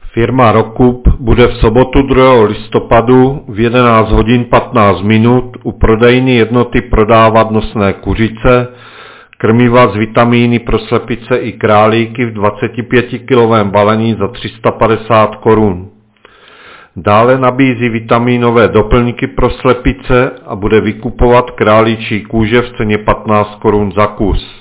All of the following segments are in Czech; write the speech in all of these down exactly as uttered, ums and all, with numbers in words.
Firma Rokup bude v sobotu druhého listopadu v jedenáct hodin patnáct minut u prodejny jednoty prodávat nosné kuřice, krmiva s vitamíny pro slepice i králíky v dvacetipětikilovém balení za tři sta padesát korun. Dále nabízí vitamínové doplňky pro slepice a bude vykupovat králíčí kůže v ceně patnáct korun za kus.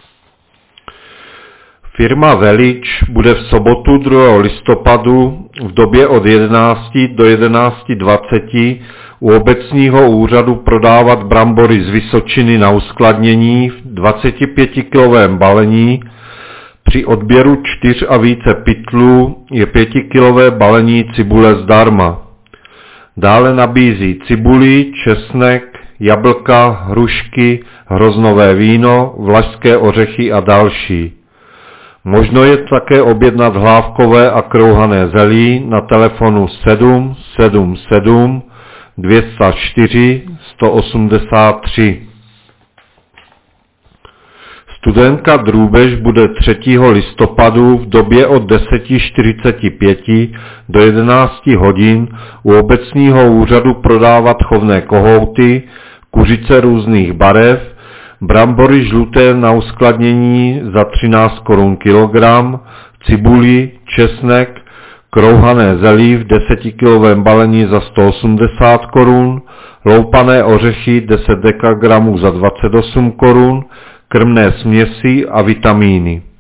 Firma Velič bude v sobotu druhého listopadu v době od jedenácti do jedenácti dvaceti u obecního úřadu prodávat brambory z Vysočiny na uskladnění v dvacetipětikilovém balení. Při odběru čtyř a více pytlů je pětikilové balení cibule zdarma. Dále nabízí cibuli, česnek, jablka, hrušky, hroznové víno, vlašské ořechy a další. Možno je také objednat hlávkové a krouhané zelí na telefonu sedm sedm sedm dvě stě čtyři sto osmdesát tři. Studentka Drůbež bude třetího listopadu v době od deseti čtyřicet pět do jedenácti hodin u obecního úřadu prodávat chovné kohouty, kuřice různých barev, brambory žluté na uskladnění za třináct korun kilogram, cibuli, česnek, krouhané zelí v desetikilovém balení za sto osmdesát korun, loupané ořechy deset dekagramů za dvacet osm korun, krmné směsi a vitamíny.